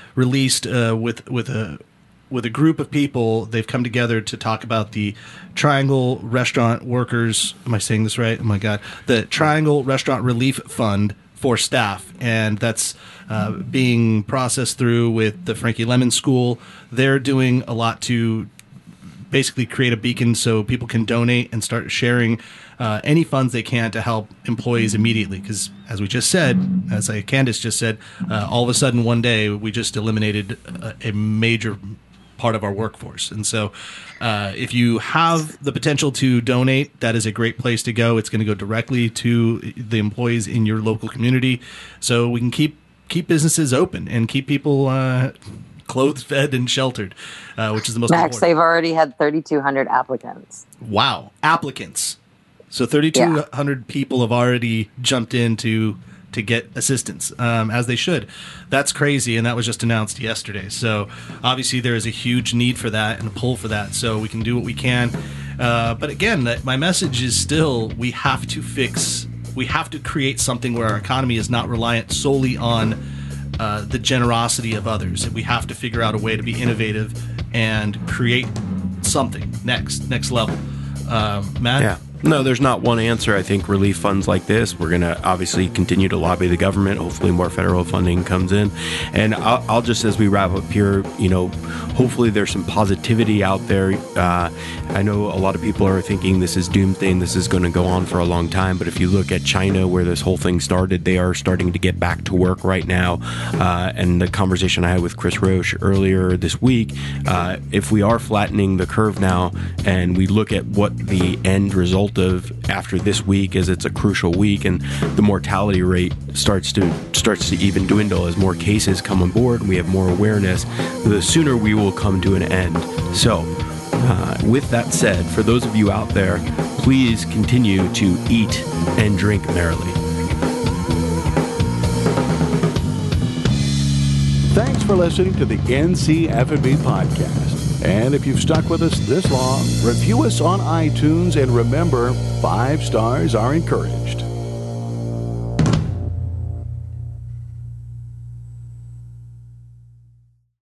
released uh, with with a with a group of people. They've come together to talk about the Triangle Restaurant Workers. Am I saying this right? Oh my God! The Triangle Restaurant Relief Fund for staff, and that's uh, being processed through with the Frankie Lemon School. They're doing a lot to basically create a beacon so people can donate and start sharing uh, any funds they can to help employees immediately. Because as we just said, as I, Candace just said, uh, all of a sudden one day we just eliminated a, a major part of our workforce. And so uh, if you have the potential to donate, that is a great place to go. It's going to go directly to the employees in your local community so we can keep keep businesses open and keep people uh, clothed, fed, and sheltered, uh, which is the most Max, important. they've already had thirty-two hundred applicants. Wow. Applicants. So thirty-two hundred yeah. people have already jumped in to, to get assistance, um, as they should. That's crazy, and that was just announced yesterday. So obviously there is a huge need for that and a pull for that, so we can do what we can. Uh, but again, that, my message is still we have to fix, we have to create something where our economy is not reliant solely on uh, the generosity of others. We have to figure out a way to be innovative and create something next, next level. Um, Matt? Yeah. No, there's not one answer. I think relief funds like this, we're going to obviously continue to lobby the government. Hopefully more federal funding comes in. And I'll, I'll just, as we wrap up here, you know, hopefully there's some positivity out there. Uh, I know a lot of people are thinking this is doomsday and this is going to go on for a long time. But if you look at China, where this whole thing started, they are starting to get back to work right now. Uh, and the conversation I had with Chris Roche earlier this week, uh, if we are flattening the curve now and we look at what the end result of after this week is, it's a crucial week, and the mortality rate starts to starts to even dwindle as more cases come on board and we have more awareness, the sooner we will come to an end. So uh, with that said, for those of you out there, please continue to eat and drink merrily. Thanks for listening to the N C F M B podcast. And if you've stuck with us this long, review us on iTunes, and remember, five stars are encouraged.